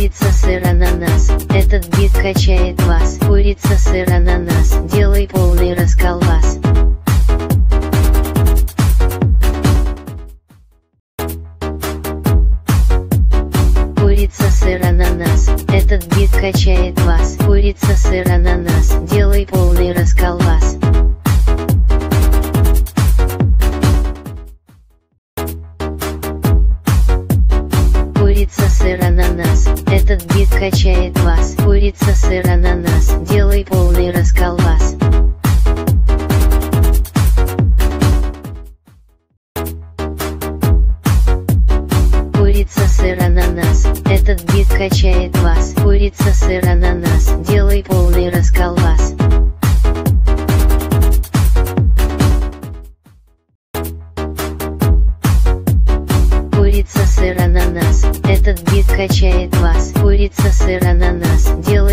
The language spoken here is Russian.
Курица, сыр, ананас, этот бит качает вас. Курица, сыр, ананас, делай полный расколбас. Курица, сыр, ананас, этот бит качает вас. Курица, сыр, ананас, делай полный расколбас. Курица, сыр, ананас, этот бит качает вас. Курица, сыр, ананас, делай полный расколбас. Курица, сыр, ананас, этот бит качает вас. Курица, сыр, ананас, делай полный расколбас. Курица, сыр, ананас, этот бит качает вас. Курица, сыр, ананас, делай